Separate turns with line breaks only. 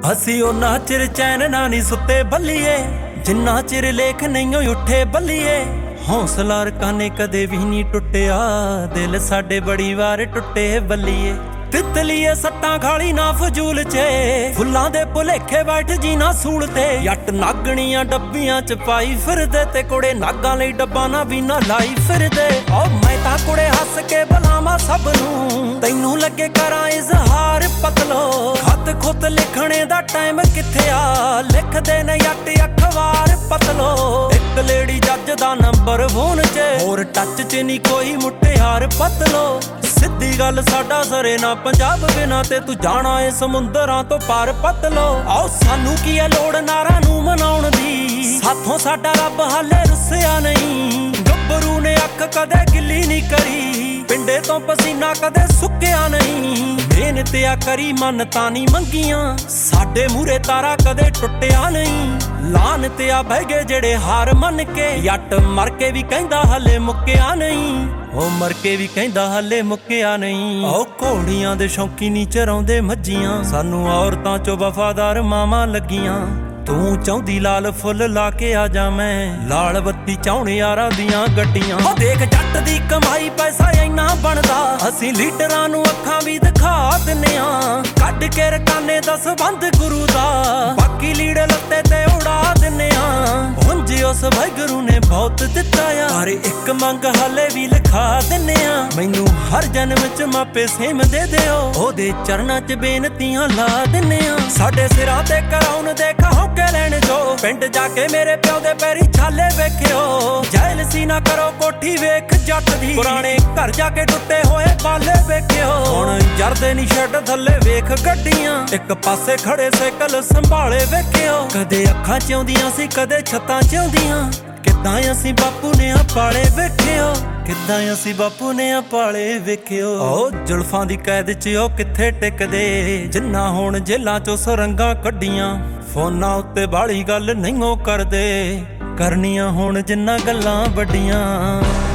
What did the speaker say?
ਅਸੀਂ ਉਹਨਾਂ ਚਿਰ ਚੈਨ ਨਾ ਨਹੀਂ ਸੁੱਤੇ ਬੱਲੀਏ, ਜਿੰਨਾ ਚਿਰ ਲੇਖ ਨਹੀਂ ਉੱਠੇ ਬੱਲੀਏ। ਹੌਸਲਾ ਰਕਾਨੇ ਕਦੇ ਵੀ ਨਹੀਂ ਟੁੱਟਿਆ, ਦਿਲ ਸਾਡੇ ਬੜੀ ਵਾਰ ਟੁੱਟੇ ਬੱਲੀਏ। ਤਿਤਲੀਏ ਸੱਟਾਂ ਖਾਲੀ ਨਾ ਫਜ਼ੂਲ ਚ, ਫੁੱਲਾਂ ਦੇ ਭੁਲੇਖੇ ਬੈਠ ਜੀ ਨਾ ਸੂਲ ਤੇ। ਜੱਟ ਨਾਗਣੀਆਂ ਡੱਬੀਆਂ ਚ ਪਾਈ ਫਿਰਦੇ, ਤੇ ਕੁੜੇ ਨਾਗਾਂ ਲਈ ਡੱਬਾ ਨਾ ਵੀ ਨਾ ਲਾਈ ਫਿਰਦੇ। ਓ ਮੈਂ ਤਾਂ ਕੁੜੇ ਹੱਸ ਕੇ ਬੁਲਾਵਾਂ ਸਭ ਨੂੰ, ਤੈਨੂੰ ਲੱਗੇ ਕਰਾਂ ਇਜ਼ਹਾਰ ਪਤਲੋ। ਖੱਤ ਖੁੱਤ ਲਿਖਣੇ ਦਾ ਟਾਈਮ ਕਿੱਥੇ ਆ, ਲਿਖਦੇ ਨੇ ਜੱਟ ਅਖਬਾਰ ਪਤਲੋ। ਇੱਕ ਲੇਡੀ ਜੱਜ ਦਾ ਨੰਬਰ ਫੋਨ ਚ, ਹੋਰ ਟੱਚ ਚ ਨਹੀਂ ਕੋਈ ਮੁਟਿਆਰ ਪਤਲੋ। ਸਿੱਧੀ ਗੱਲ ਸਾਡਾ ਸਰੇ ਨਾ ਪੰਜਾਬ ਬਿਨਾ, ਤੇ ਤੂੰ ਜਾਣਾ ਏ ਸਮੁੰਦਰਾਂ ਤੋਂ ਪਾਰ ਪਤਲੋ। ਆਓ ਸਾਨੂੰ ਕੀ ਏ ਲੋੜ ਨਾਰਾਂ ਨੂੰ ਮਨਾਉਣ ਦੀ, ਸਾਥੋਂ ਸਾਡਾ ਰੱਬ ਹਾਲੇ ਰੁੱਸਿਆ ਨਹੀਂ। ਗੱਭਰੂ ਨੇ ਅੱਖ ਕਦੇ ਗਿੱਲੀ ਨਹੀਂ ਕਰੀ, ਪਿੰਡੇ ਤੋਂ ਪਸੀਨਾ ਕਦੇ ਸੁੱਕਿਆ ਨਹੀਂ। ਮਿਹਨਤ ਆ ਕਰੀ ਮੰਨਤਾਂ ਨਹੀਂ ਮੰਗੀਆਂ, ਸਾਡੇ ਮੂਰੇ ਤਾਰਾ ਕਦੇ ਟੁੱਟਿਆ ਨਹੀਂ। ਲਾਹਨਤ ਆ ਬਹਿ ਗਏ ਜਿਹੜੇ ਹਾਰ ਮੰਨ ਕੇ, ਜੱਟ ਮਰ ਕੇ ਵੀ ਕਹਿੰਦਾ ਹਲੇ ਮੁੱਕਿਆ ਨਹੀਂ। ਉਹ ਮਰ ਕੇ ਵੀ ਕਹਿੰਦਾ ਹਲੇ ਮੁੱਕਿਆ ਨਹੀਂ। ਉਹ ਘੋੜੀਆਂ ਦੇ ਸ਼ੌਂਕੀ ਨੀ ਚਰਾਉਂਦੇ ਮੱਝੀਆਂ, ਸਾਨੂੰ ਔਰਤਾਂ ਚੋਂ ਵਫਾਦਾਰ ਮਾਵਾਂ ਲੱਗੀਆਂ। ਤੂੰ ਚਾਹੁੰਦੀ ਲਾਲ ਫੁੱਲ ਲਾ ਕੇ ਆ ਜਾ, ਮੈਂ ਲਾਲ ਬੱਤੀ ਚਾਹੁਣ ਯਾਰਾਂ ਦੀਆਂ ਗੱਡੀਆਂ। ਉਹ ਦੇਖ ਜੱਟ ਦੀ ਕਮਾਈ ਪੈਸਾ ਇੰਨਾ ਬਣਦਾ, ਅਸੀਂ ਲੀਡਰਾਂ ਨੂੰ ਅੱਖਾਂ ਵੀ ਦਿਖਾ ਦਿੰਨੇ ਆ। ਕੱਢ ਕੇ ਰਕਾਨੇ ਦਾ ਸੰਬੰਧ ਗੁਰੂ ਦਾ, ਬਾਕੀ ਲੀੜੇ ਲੱਤੇ ਤੇ ਉਡਾ ਦਿੰਨੇ ਆ। ਉਂਝ ਉਸ ਵਾਹਿਗੁਰੂ ਨੇ ਬਹੁਤ ਦਿੱਤਾ ਆ, ਪਰ ਇੱਕ ਮੰਗ ਹਾਲੇ ਵੀ ਲਿਖਾ ਦਿੰਨੇ ਆ। ਮੈਨੂੰ ਹਰ ਜਨਮ ਚ ਮਾਪੇ ਸੇਮ ਦੇ ਦਿਓ, ਉਹਦੇ ਚਰਨਾਂ ਚ ਬੇਨਤੀਆਂ ਲਾ ਦਿੰਨੇ ਆ। ਸਾਡੇ ਸਿਰਾਂ ਤੇ ਕਰਾਉਣ ਦੇ ਖਾਓ ਕੇ ਲੈਣ ਜੋ, ਪਿੰਡ ਜਾ ਕੇ ਮੇਰੇ ਪਿਓ ਦੇ ਪੈਰੀ ਛਾਲੇ ਵੇਖਿਓ। ਜੈਲਸੀ ਨਾ ਕਰੋ ਕੋਠੀ ਵੇਖ ਜੱਟ ਦੀ, ਪੁਰਾਣੇ ਘਰ ਜਾ ਕੇ ਟੁੱਟੇ ਹੋਏ ਬਾਲੇ ਵੇਖਿਓ। ਹੁਣ ਜਰਦੇ ਨੀ ਸ਼ੈੱਡ ਥੱਲੇ ਵੇਖ ਗੱਡੀਆਂ, ਇੱਕ ਪਾਸੇ ਖੜੇ ਸਾਈਕਲ ਸੰਭਾਲੇ ਵੇਖਿਓ। ਕਦੇ ਅੱਖਾਂ ਚ ਆਉਂਦੀਆਂ ਸੀ ਕਦੇ ਛੱਤਾਂ ਚ ਆਉਂਦੀਆਂ, ਕਿੱਦਾਂ ਅਸੀਂ ਬਾਪੂ ਨੇ ਆ ਪਾਲੇ ਵੇਖਿਓ। ਕਿੱਦਾਂ ਅਸੀਂ ਬਾਪੂ ਨੇ ਆ ਪਾਲੇ ਵੇਖਿਓ। ਓ ਜ਼ੁਲਫਾਂ ਦੀ ਕੈਦ ਚ ਉਹ ਕਿੱਥੇ ਟਿਕਦੇ, ਜਿੰਨਾ ਹੁਣ ਜੇਲਾਂ ਚੋਂ ਸੁਰੰਗਾਂ ਕੱਢੀਆਂ। ਫੋਨਾਂ ਉੱਤੇ ਬਾਹਲੀ ਗੱਲ ਨਹੀਂ ਉਹ ਕਰਦੇ, ਕਰਨੀਆਂ ਹੁਣ ਜਿੰਨਾ ਗੱਲਾਂ ਵੱਡੀਆਂ।